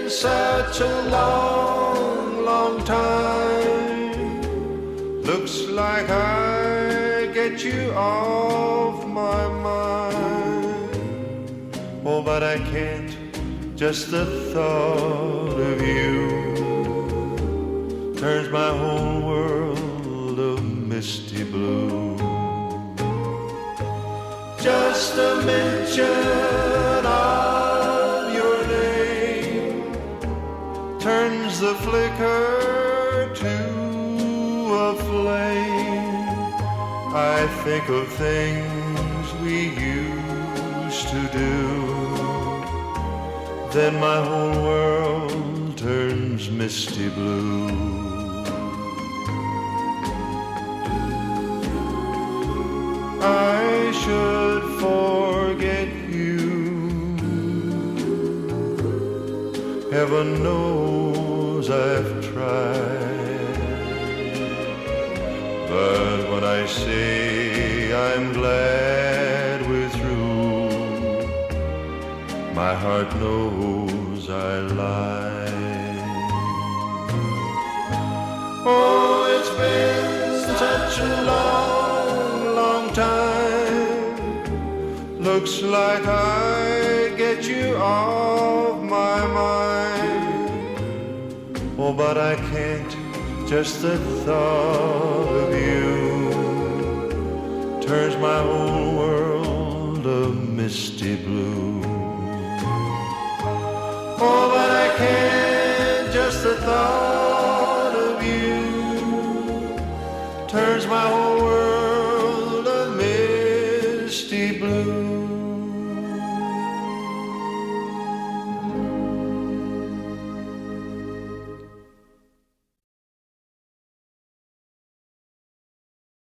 such a long, long time. Looks like I get you off my mind. Oh, but I can't, just the thought of you turns my whole world a misty blue. Just a mention of your name turns the flicker to a flame. I think of things we used to do, then my whole world turns misty blue. I should forget you, heaven knows I've tried, but when I say I'm glad we're through, my heart knows I lie. Oh, it's been such a long time. Looks like I get you off my mind. Oh, but I can't, just the thought of you turns my whole world a misty blue. Oh, but I can't, just the thought